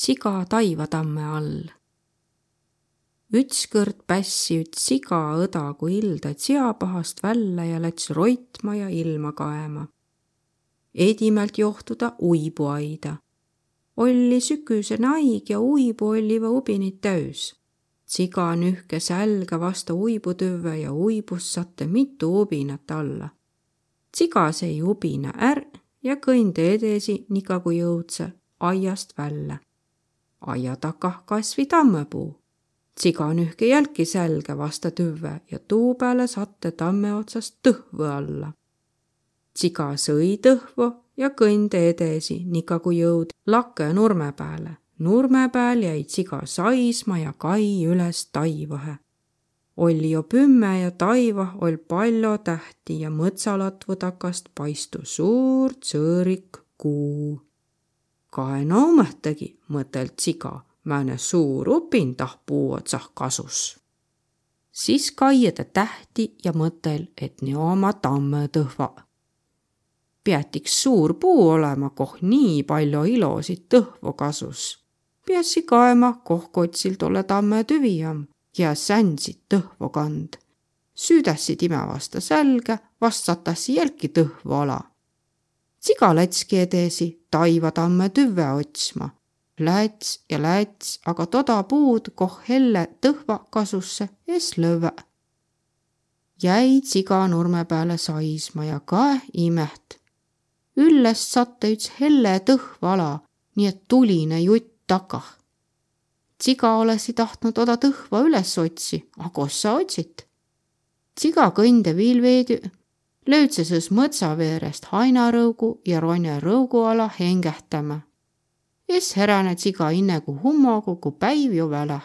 Siga taivatamme all. Ütskõrd pässi üts siga õda, kui ilda tsiapahast välja ja läts roitma ja ilma kaema. Edimält johtuda uibuaida. Olli süküsene aig ja uibu olliva ubinit täys. Siga nühke sälga vasta uibutüve ja uibus satte mitu ubinat alla. Siga sei ubina ja kõndi edesi, nika kui jõudse aiast välja. Aia takah kasvi tammepuu. Siga nühke jälki sälge vasta tüve ja tuu peale satte tamme otsast tõhvu alla. Siga sõi tõhvu ja kõndi edesi, nika kui jõud lakke nurme peale. Nurme peal jäid siga saisma ja kai üles taivahe. Olli jo pümme ja taivah ol palju tähti ja mõtsalatvu takast paistu suur tsõõrik kuu. Kae naumõhtagi, mõtelt siga, määne suur upin tah puu otsah kasus. Siis kaieda tähti ja mõtel, et ne oma tamme tõhva. Peatiks suur puu olema, koh nii palju ilosid tõhvu kasus. Piessi kaema, koh kotsil tolle tamme tüvijam ja sändsid tõhvu kand. Süüdässid ime vasta sälge, vastatassi jälki tõhvu ala. Siga lätski edesi taivatamme tüve otsma. Läts ja läts, aga toda puud, koh helle tõhva kasusse es lõve. Jäid siga nurme peale saisma ja kae imeht. Üllest satte üts helle tõhva ala, nii et tuline jutt takah. Siga olesi tahtnud oda tõhva üles otsi, aga kos sa otsit? Siga kõnde viil veedi, löötseses mõtsa veerest hainarõugu ja ronja rõugu ala hengähtämä. Es heräne siga innegu hummogu, kui päiv ju väle.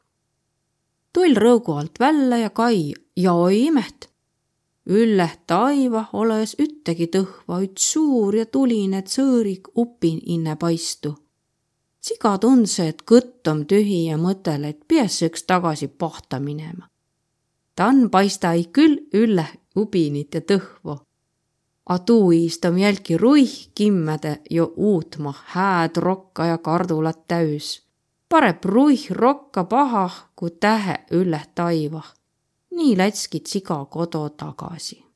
Tull rõugu alt välja ja kai ja oi imet. Ülleh taiva oles üttegi tõhva, üts suur ja tuline tsõõrik upin inne paistu. Siga tundse, et kõtt on tühi ja mõtel, et piesõks tagasi pahta minema. Tan paistai küll ülleh ubinit ja tõhvu. A tuu iistam jälki ruih kimmäde jo uutma hääd rokka ja kardulat täys. Pareb ruih rokka pahah, kui tähe ülleh taivah. Nii lätskid siga kodo tagasi.